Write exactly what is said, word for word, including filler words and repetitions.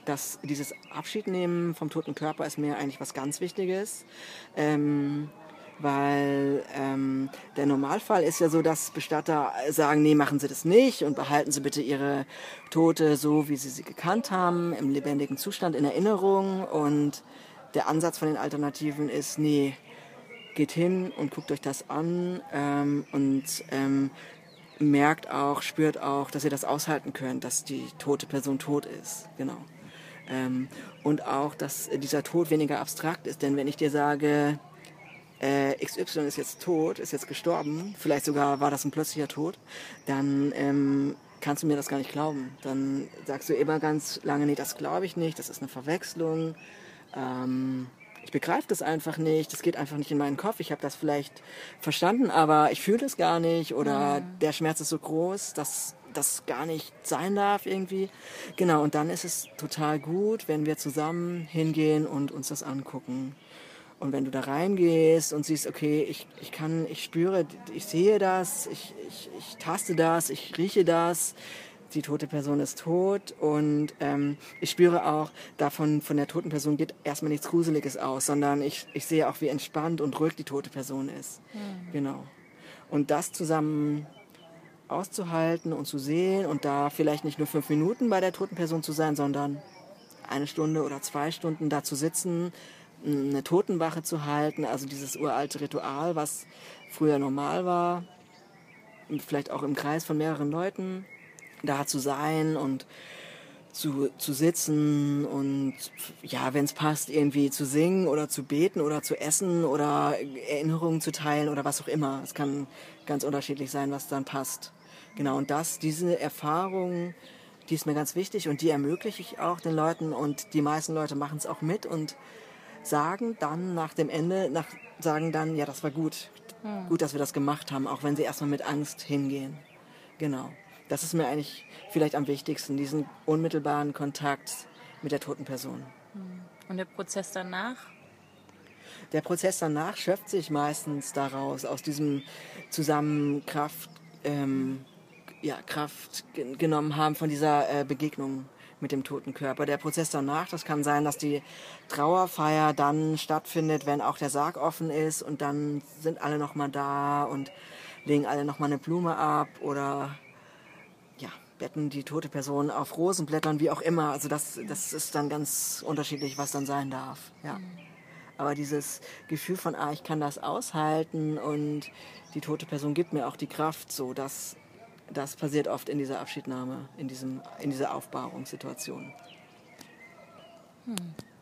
dass dieses Abschiednehmen vom toten Körper ist mir eigentlich was ganz Wichtiges. Ähm, weil ähm, der Normalfall ist ja so, dass Bestatter sagen, nee, machen Sie das nicht und behalten Sie bitte Ihre Tote so, wie Sie sie gekannt haben, im lebendigen Zustand, in Erinnerung. Und der Ansatz von den Alternativen ist, nee, geht hin und guckt euch das an ähm, und ähm, merkt auch, spürt auch, dass ihr das aushalten könnt, dass die tote Person tot ist. Genau. Ähm, und auch, dass dieser Tod weniger abstrakt ist. Denn wenn ich dir sage, äh, X Y ist jetzt tot, ist jetzt gestorben, vielleicht sogar war das ein plötzlicher Tod, dann ähm, kannst du mir das gar nicht glauben. Dann sagst du immer ganz lange, nee, das glaube ich nicht, das ist eine Verwechslung. Ähm, ich begreife das einfach nicht, das geht einfach nicht in meinen Kopf. Ich habe das vielleicht verstanden, aber ich fühle das gar nicht oder Mhm. der Schmerz ist so groß, dass das gar nicht sein darf irgendwie. Genau, und dann ist es total gut, wenn wir zusammen hingehen und uns das angucken. Und wenn du da reingehst und siehst, okay, ich, ich kann, ich spüre, ich sehe das, ich, ich, ich taste das, ich rieche das, die tote Person ist tot und ähm, ich spüre auch, davon von der toten Person geht erstmal nichts Gruseliges aus, sondern ich, ich sehe auch, wie entspannt und ruhig die tote Person ist. Mhm. Genau. Und das zusammen auszuhalten und zu sehen und da vielleicht nicht nur fünf Minuten bei der toten Person zu sein, sondern eine Stunde oder zwei Stunden da zu sitzen, eine Totenwache zu halten, also dieses uralte Ritual, was früher normal war, vielleicht auch im Kreis von mehreren Leuten, da zu sein und zu, zu sitzen und ja, wenn es passt, irgendwie zu singen oder zu beten oder zu essen oder Erinnerungen zu teilen oder was auch immer. Es kann ganz unterschiedlich sein, was dann passt. Genau, und das, diese Erfahrung, die ist mir ganz wichtig und die ermögliche ich auch den Leuten und die meisten Leute machen es auch mit und sagen dann nach dem Ende, nach, sagen dann, ja, das war gut. Mhm. Gut, dass wir das gemacht haben, auch wenn sie erstmal mit Angst hingehen. Genau. Das ist mir eigentlich vielleicht am wichtigsten, diesen unmittelbaren Kontakt mit der toten Person. Und der Prozess danach? Der Prozess danach schöpft sich meistens daraus, aus diesem zusammen Kraft, ähm, ja, Kraft ge- genommen haben von dieser äh, Begegnung mit dem toten Körper. Der Prozess danach, das kann sein, dass die Trauerfeier dann stattfindet, wenn auch der Sarg offen ist und dann sind alle nochmal da und legen alle nochmal eine Blume ab oder ja, betten die tote Person auf Rosenblättern, wie auch immer. Also das, das ist dann ganz unterschiedlich, was dann sein darf. Ja. Aber dieses Gefühl von, ah, ich kann das aushalten und die tote Person gibt mir auch die Kraft, so das, das passiert oft in dieser Abschiednahme, in, diesem, in dieser Aufbahrungssituation. Hm.